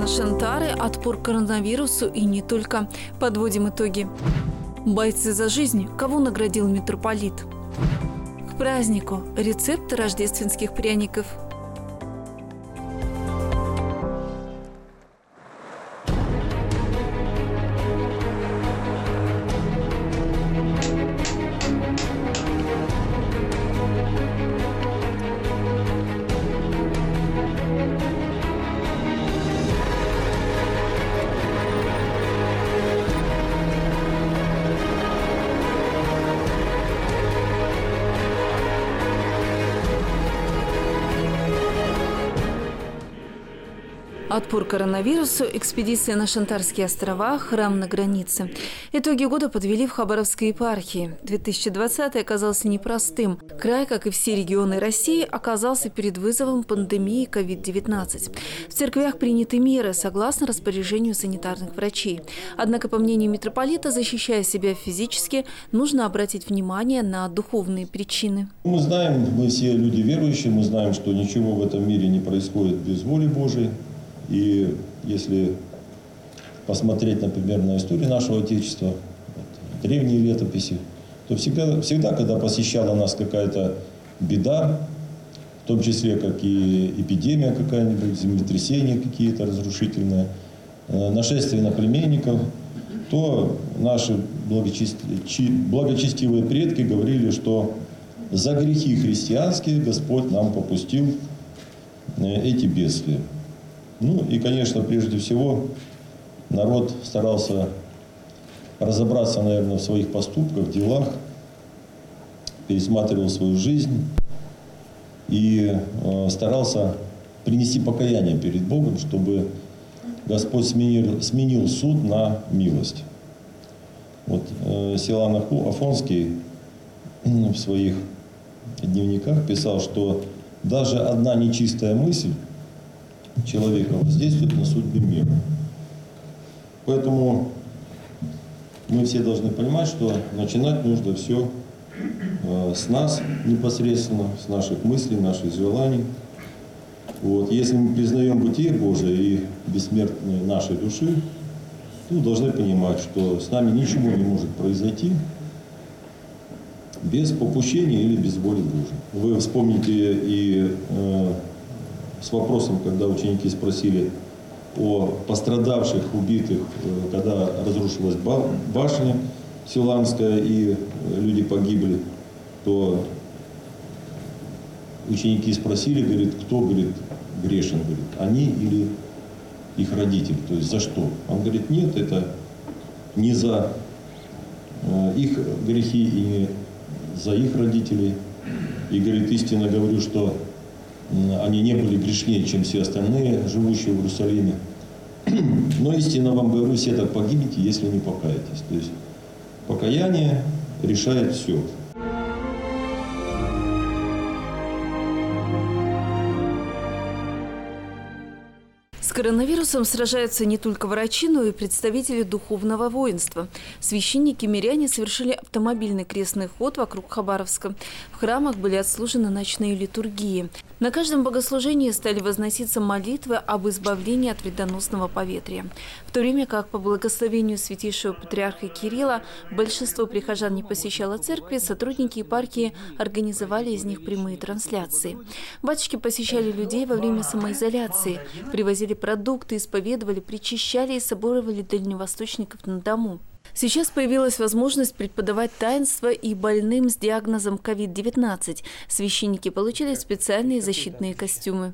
Шантары, отпор коронавирусу и не только. Подводим итоги. Бойцы за жизнь. Кого наградил митрополит? К празднику. Рецепт рождественских пряников. Отпор коронавирусу, экспедиция на Шантарские острова, храм на границе. Итоги года подвели в Хабаровской епархии. 2020 оказался непростым. Край, как и все регионы России, оказался перед вызовом пандемии COVID-19. В церквях приняты меры согласно распоряжению санитарных врачей. Однако, по мнению митрополита, защищая себя физически, нужно обратить внимание на духовные причины. Мы знаем, мы все люди верующие, мы знаем, что ничего в этом мире не происходит без воли Божией. И если посмотреть, например, на историю нашего Отечества, древние летописи, то всегда, когда посещала нас какая-то беда, в том числе, как и эпидемия какая-нибудь, землетрясения какие-то разрушительные, нашествие наплеменников, то наши благочестивые предки говорили, что за грехи христианские Господь нам попустил эти бедствия. Ну и, конечно, прежде всего, народ старался разобраться, наверное, в своих поступках, делах, пересматривал свою жизнь и старался принести покаяние перед Богом, чтобы Господь сменил суд на милость. Вот Силуан Афонский в своих дневниках писал, что даже одна нечистая мысль человека воздействует на судьбы мира. Поэтому мы все должны понимать, что начинать нужно все с нас непосредственно, с наших мыслей, наших желаний. Вот. Если мы признаем бытие Божие и бессмертие нашей души, то должны понимать, что с нами ничего не может произойти без попущения или без воли Божией. Вы вспомните и с вопросом, когда ученики спросили о пострадавших, убитых, когда разрушилась башня Силуанская и люди погибли, то ученики спросили, говорит, кто, говорит, грешен, говорит, они или их родители, то есть за что? Он говорит, нет, это не за их грехи и не за их родителей. И говорит, истинно говорю, что они не были грешнее, чем все остальные, живущие в Иерусалиме. Но истинно вам говорю, все так погибнете, если не покаетесь. То есть покаяние решает все. С коронавирусом сражаются не только врачи, но и представители духовного воинства. Священники-миряне совершили автомобильный крестный ход вокруг Хабаровска. В храмах были отслужены ночные литургии. На каждом богослужении стали возноситься молитвы об избавлении от вредоносного поветрия. В то время как по благословению святейшего патриарха Кирилла большинство прихожан не посещало церкви, сотрудники епархии организовали из них прямые трансляции. Батюшки посещали людей во время самоизоляции, привозили продукты, исповедовали, причащали и соборовали дальневосточников на дому. Сейчас появилась возможность преподавать таинства и больным с диагнозом COVID-19. Священники получили специальные защитные костюмы.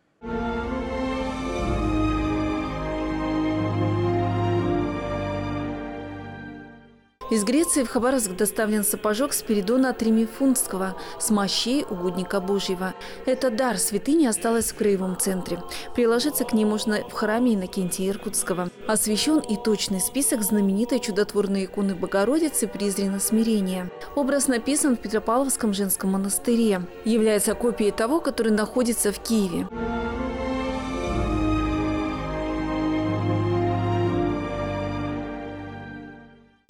Из Греции в Хабаровск доставлен сапожок Спиридона Тримифунтского с мощей угодника Божьего. Это дар святыни осталась в краевом центре. Приложиться к ней можно в храме Иннокентия Иркутского. Освящен и точный список знаменитой чудотворной иконы Богородицы Призрена Смирения. Образ написан в Петропавловском женском монастыре. Является копией того, который находится в Киеве.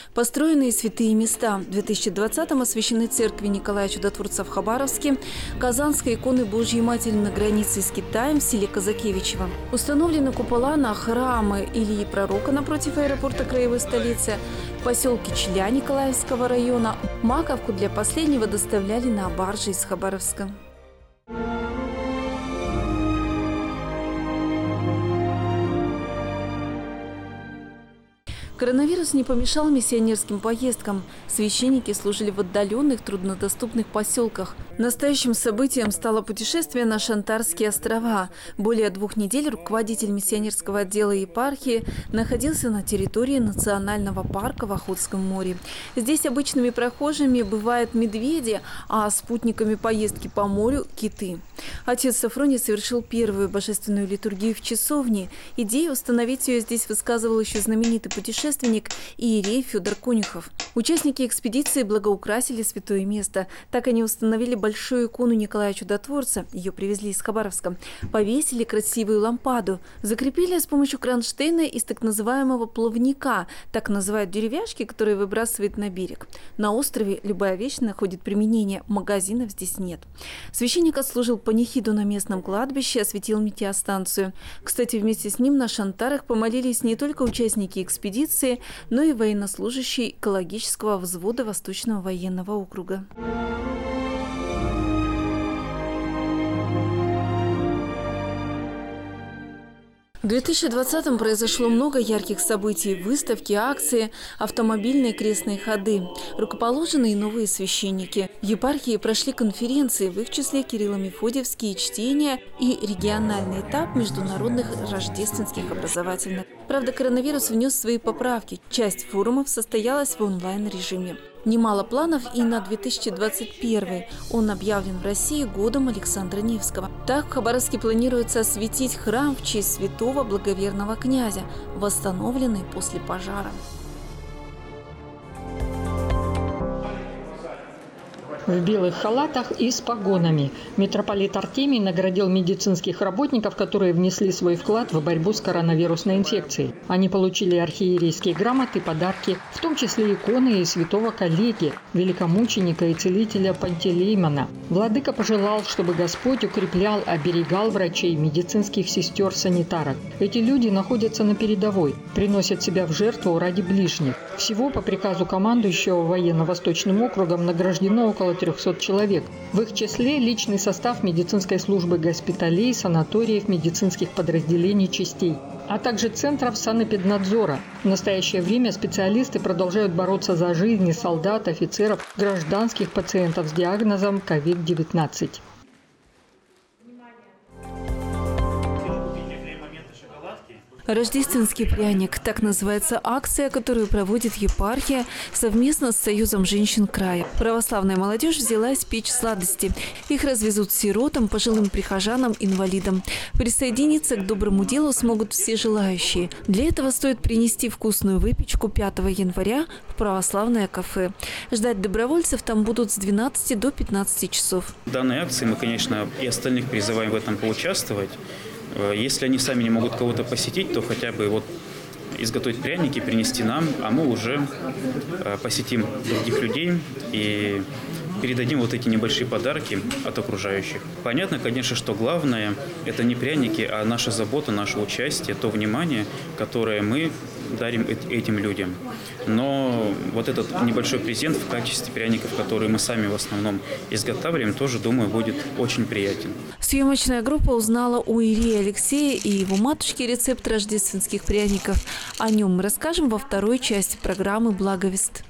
Построенные святые места. В 2020-м освящены церкви Николая Чудотворца в Хабаровске, Казанской иконы Божьей Матери на границе с Китаем в селе Казакевичево. Установлены купола на храмы Ильи Пророка напротив аэропорта краевой столицы, в поселке Чиля Николаевского района. Маковку для последнего доставляли на барже из Хабаровска. Коронавирус не помешал миссионерским поездкам. Священники служили в отдаленных, труднодоступных поселках. Настоящим событием стало путешествие на Шантарские острова. Более 2 недель руководитель миссионерского отдела епархии находился на территории национального парка в Охотском море. Здесь обычными прохожими бывают медведи, а спутниками поездки по морю – киты. Отец Сафроний совершил первую божественную литургию в часовне. Идею установить ее здесь высказывал еще знаменитый путешественник иерей Федор Конюхов. Участники экспедиции благоукрасили святое место. Так они установили большую икону Николая Чудотворца, ее привезли из Хабаровска, повесили красивую лампаду, закрепили с помощью кронштейна из так называемого плавника, так называют деревяшки, которые выбрасывают на берег. На острове любая вещь находит применение, магазинов здесь нет. Священник отслужил панихиду на местном кладбище, осветил метеостанцию. Кстати, вместе с ним на Шантарах помолились не только участники экспедиции, но и военнослужащие экологического взвода Восточного военного округа. В 2020-м произошло много ярких событий – выставки, акции, автомобильные крестные ходы, рукоположенные новые священники. В епархии прошли конференции, в их числе Кирилло-Мефодиевские чтения и региональный этап международных рождественских образовательных. Правда, коронавирус внес свои поправки. Часть форумов состоялась в онлайн-режиме. Немало планов и на 2021. Он объявлен в России годом Александра Невского. Так, в Хабаровске планируется осветить храм в честь святого благоверного князя, восстановленный после пожара. В белых халатах и с погонами митрополит Артемий наградил медицинских работников, которые внесли свой вклад в борьбу с коронавирусной инфекцией. Они получили архиерейские грамоты, подарки, в том числе иконы и святого коллеги, великомученика и целителя Пантелеймона. Владыка пожелал, чтобы Господь укреплял, оберегал врачей, медицинских сестер, санитарок. Эти люди находятся на передовой, приносят себя в жертву ради ближних. Всего по приказу командующего военно-восточным округом награждено около 300 человек. В их числе личный состав медицинской службы госпиталей, санаториев, медицинских подразделений частей, а также центров санэпиднадзора. В настоящее время специалисты продолжают бороться за жизни солдат, офицеров, гражданских пациентов с диагнозом COVID-19. Рождественский пряник – так называется акция, которую проводит епархия совместно с Союзом женщин края. Православная молодежь взялась печь сладости. Их развезут сиротам, пожилым прихожанам, инвалидам. Присоединиться к доброму делу смогут все желающие. Для этого стоит принести вкусную выпечку 5 января в православное кафе. Ждать добровольцев там будут с 12 до 15 часов. В данной акции мы, конечно, и остальных призываем в этом поучаствовать. Если они сами не могут кого-то посетить, то хотя бы изготовить пряники, принести нам, а мы уже посетим других людей и передадим эти небольшие подарки от окружающих. Понятно, конечно, что главное – это не пряники, а наша забота, наше участие, то внимание, которое мы дарим этим людям. Но этот небольшой презент в качестве пряников, которые мы сами в основном изготавливаем, тоже, думаю, будет очень приятен. Съемочная группа узнала у иерея Алексея и его матушки рецепт рождественских пряников. О нем мы расскажем во второй части программы «Благовест».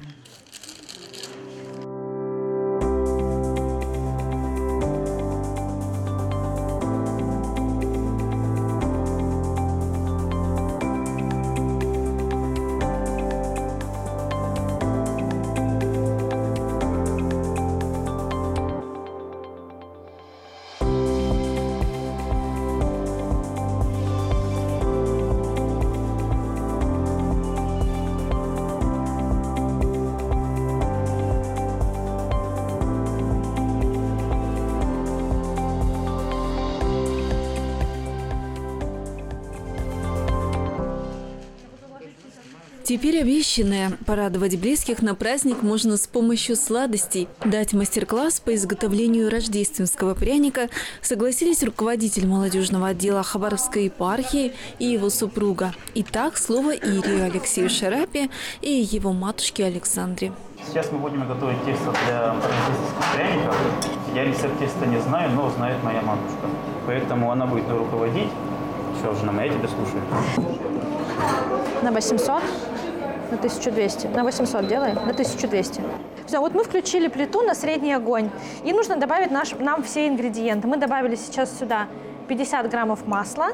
Теперь обещанное – порадовать близких на праздник можно с помощью сладостей. Дать мастер-класс по изготовлению рождественского пряника согласились руководитель молодежного отдела Хабаровской епархии и его супруга. Итак, слово Ирию Алексею Шарапе и его матушке Александре. Сейчас мы будем готовить тесто для рождественских пряников. Я рецепт теста не знаю, но знает моя матушка. Поэтому она будет руководить. Все, жена моя, я тебя слушаю. На 800, на 1200. На 800 делай, на 1200. Все, вот мы включили плиту на средний огонь. И нужно добавить нам все ингредиенты. Мы добавили сейчас сюда 50 граммов масла,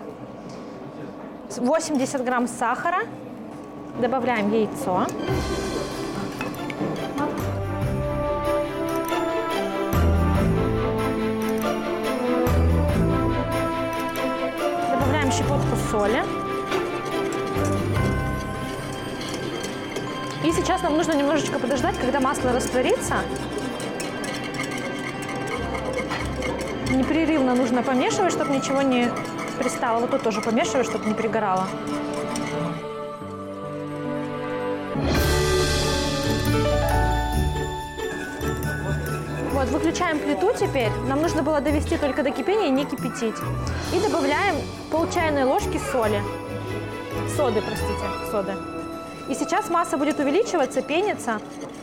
80 грамм сахара. Добавляем яйцо. Добавляем щепотку соли. И сейчас нам нужно немножечко подождать, когда масло растворится. Непрерывно нужно помешивать, чтобы ничего не пристало. Вот тут тоже помешивай, чтобы не пригорало. Вот, выключаем плиту теперь. Нам нужно было довести только до кипения и не кипятить. И добавляем пол чайной ложки соли. Соды, простите, соды. И сейчас масса будет увеличиваться, пениться.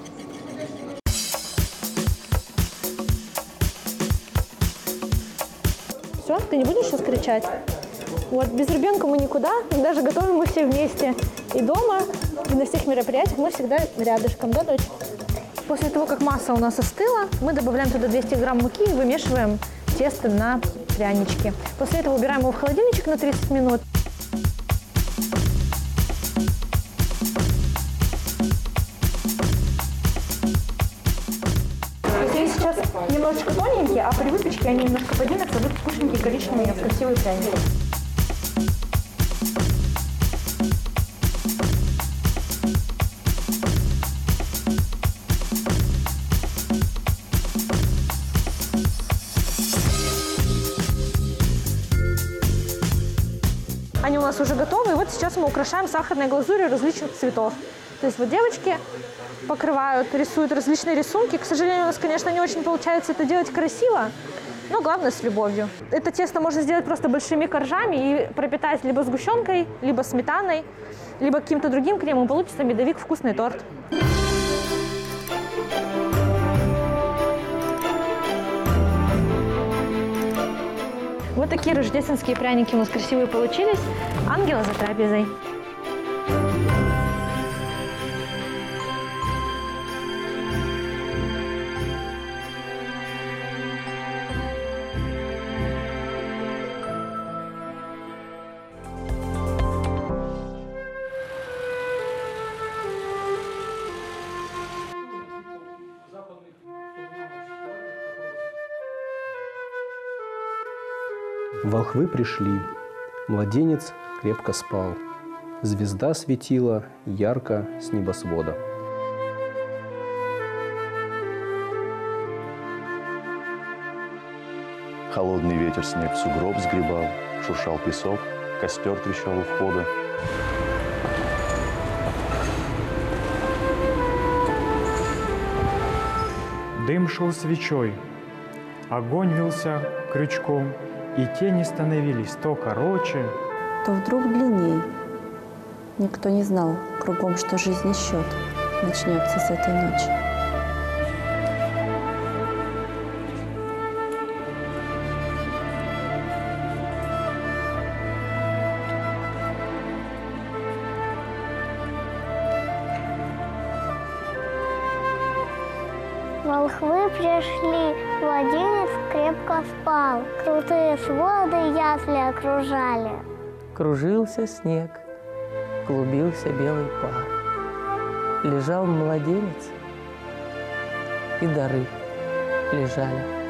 Все, ты не будешь сейчас кричать? Вот, без ребенка мы никуда, даже готовим мы все вместе. И дома, и на всех мероприятиях мы всегда рядышком, да, дочь? После того, как масса у нас остыла, мы добавляем туда 200 грамм муки и вымешиваем тесто на прянички. После этого убираем его в холодильничек на 30 минут. Сейчас немножечко тоненькие, а при выпечке они немножко поднимутся, будут вкусненькие, коричневые, красивые пряники. Они у нас уже готовы, и вот сейчас мы украшаем сахарной глазурью различных цветов. То есть вот девочки покрывают, рисуют различные рисунки. К сожалению, у нас, конечно, не очень получается это делать красиво, но главное с любовью. Это тесто можно сделать просто большими коржами и пропитать либо сгущенкой, либо сметаной, либо каким-то другим кремом. Получится медовик, вкусный торт. Вот такие рождественские пряники у нас красивые получились. Ангела за трапезой. Волхвы пришли, младенец крепко спал, звезда светила ярко с небосвода. Холодный ветер снег в сугроб сгребал, шуршал песок, костер трещал у входа. Дым шел свечой, огонь вился крючком, и тени становились то короче, то вдруг длинней. Никто не знал кругом, что жизни счет начнется с этой ночи. Волхвы пришли, младенец крепко спал, крутые своды ясли окружали. Кружился снег, клубился белый пар. Лежал младенец, и дары лежали.